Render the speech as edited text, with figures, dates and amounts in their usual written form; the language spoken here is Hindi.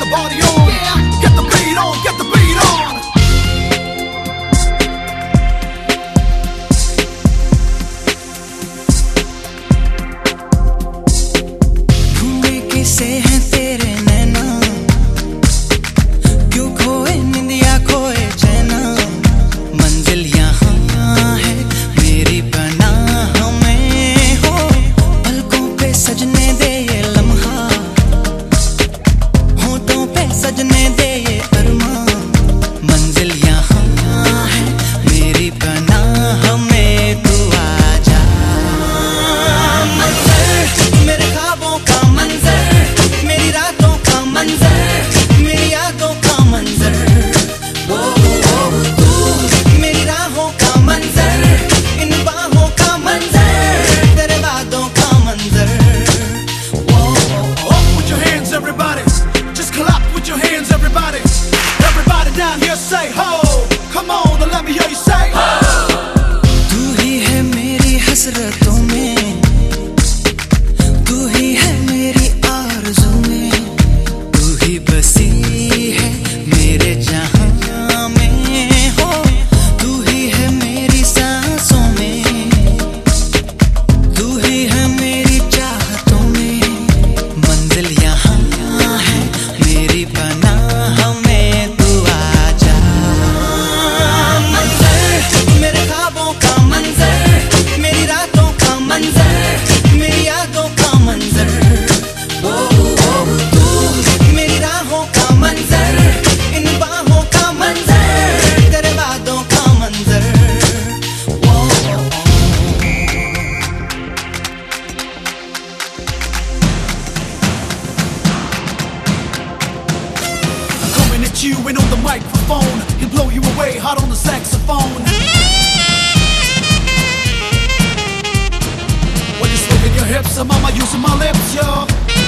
the party on. Get the beat on, get the beat on. घूमे किसे हैं तेरे नैना, क्यों खोए निंदिया खोए चैना। मंजिल यहाँ है मेरी पनाह में हो, पलकों पे सजने दे ये लम्हा, होठों पे सजने दे ये अरमां। मंजिल यहाँ है मेरी पनाह में, तू आजा। मंजर मेरे ख्वाबों का मंजर, मेरी रातों का मंजर, मेरी यादों का मंजर। वो तू मेरी राहों का मंजर, इन बाहों का मंजर, तेरे वादों का मंजर। Up with your hands, everybody. Just clap with your hands, everybody. Everybody down here say ho. Come on and let me hear you say ho. तू ही है मेरी हसरतों में, तू ही है मेरी आरज़ू में, तू ही बसी है मेरे जहां में हो, तू ही है मेरी सांसों में, तू ही है मेरी चाहतों में। मंजिल यहाँ है मेरी पनाह में, तू आजा। मंजर मेरे ख्वाबों का मंजर, मेरी रातों का मंजर, मेरी यादों का मंजर। वो तू मेरी राहों का मंजर, इन बाहों का मंजर, तेरे वादों का मंजर। Coming at you and on the microphone, can blow you away hot on the saxophone. When you're swinging your hips, I'm mama using my lips, yo.